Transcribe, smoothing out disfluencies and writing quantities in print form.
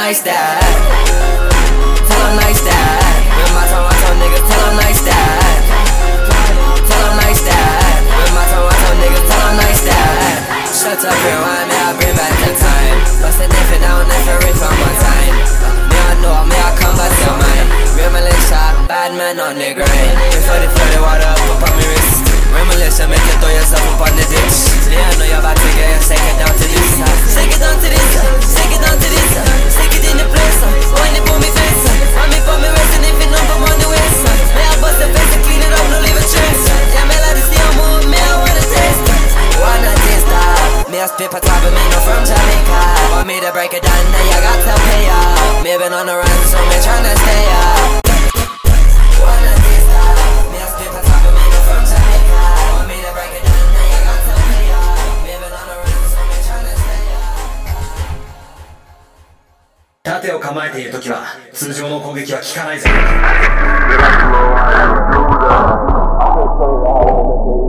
nice that. Tell them nice that. With my Toronto niggas, tell them nice that. Tell them nice that. With my Toronto niggas, tell them nice that. Shut up, rewind, may I bring back the time. Bust the different down, if you reach one more time. May I know, may I come back to mine. Real militia, bad man on the grind. Before the flood, the water up on my wrist. Real militia, make you throw yourself up on the ditch. Yeah, I know you're about to get shake it down to this. Shake it down to this, shake it down to this. Shake it in the place, wind it for me face. Wind me for me waist, and if you know I'm on the waist. May I bust the face and clean it up, no leave a trace. Yeah, me like to see I'm moving, me I wanna taste. Wanna taste that. Me a spit for top of me, no from Jamaica. Want me to break it down, now you got to pay up. Me been on the run, so me tryna stay up. Wanna taste that. Me a spit for top of me, no from Jamaica. Want me to break it down, now you got to pay up. Me been on the run, so me tryna stay up. 盾を構えているときは通常の攻撃は効かないぜ。